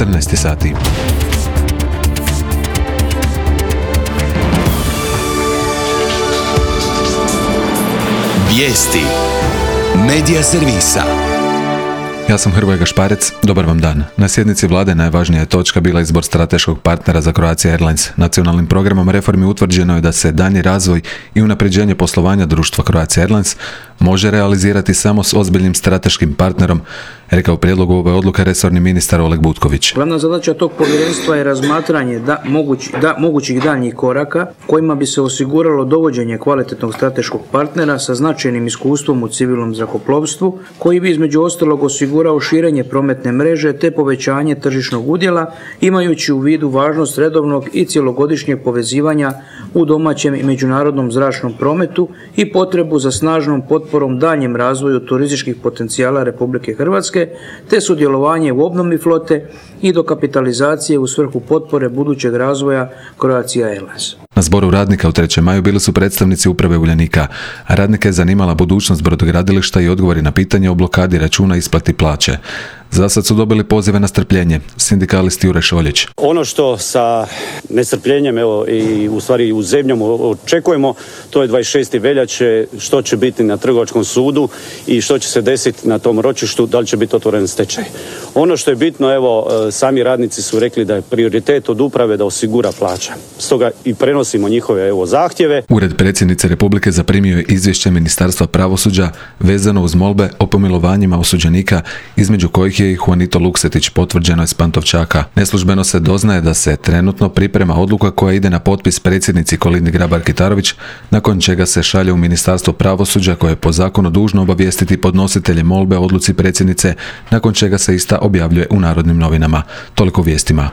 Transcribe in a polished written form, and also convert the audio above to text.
14 sati. Vijesti Medija servisa. Ja sam Hrvoje Gašparec, dobar vam dan. Na sjednici vlade najvažnija je točka bila izbor strateškog partnera za Croatia Airlines. Nacionalnim programom reformi utvrđeno je da se daljnji razvoj i unapređenje poslovanja društva Croatia Airlines može realizirati samo s ozbiljnim strateškim partnerom, rekao u prijedlogu ove odluke resorni ministar Oleg Butković. Glavna zadaća tog povjerenstva je razmatranje mogućih daljnjih koraka kojima bi se osiguralo dovođenje kvalitetnog strateškog partnera sa značajnim iskustvom u civilnom zrakoplovstvu, koji bi između ostalog osigurao širenje prometne mreže te povećanje tržišnog udjela, imajući u vidu važnost redovnog i cjelogodišnjeg povezivanja u domaćem i međunarodnom zračnom prometu i potrebu za snažnom potporom daljnjem razvoju turističkih potencijala Republike Hrvatske, te sudjelovanje u obnovi flote i dokapitalizacije u svrhu potpore budućeg razvoja Croatia Airlines. Na zboru radnika u 3. maju bili su predstavnici uprave Uljanika, a radnike je zanimala budućnost brodogradilišta i odgovori na pitanje o blokadi računa isplati plaće. Za sad su dobili pozive na strpljenje, sindikalist Jure Šoljić. Ono što sa nestrpljenjem i u stvari u zemljom očekujemo, to je 26. veljače, što će biti na trgovačkom sudu i što će se desiti na tom ročištu, da li će biti otvoren stečaj. Ono što je bitno, sami radnici su rekli da je prioritet od uprave da osigura plaća. Stoga i prenosimo njihove zahtjeve. Ured predsjednice Republike zaprimio je izvješće Ministarstva pravosuđa vezano uz molbe o pomilovanjima osuđenika, između kojih je i Juanito Luksetić, potvrđeno iz Pantovčaka. Neslužbeno se doznaje da se trenutno priprema odluka koja ide na potpis predsjednici Kolindi Grabar-Kitarović, nakon čega se šalje u Ministarstvo pravosuđa koje je po zakonu dužno obavijestiti podnositelje molbe o odluci predsjednice, nakon čega se ista objavljuje u Narodnim novinama. Toliko vijestima.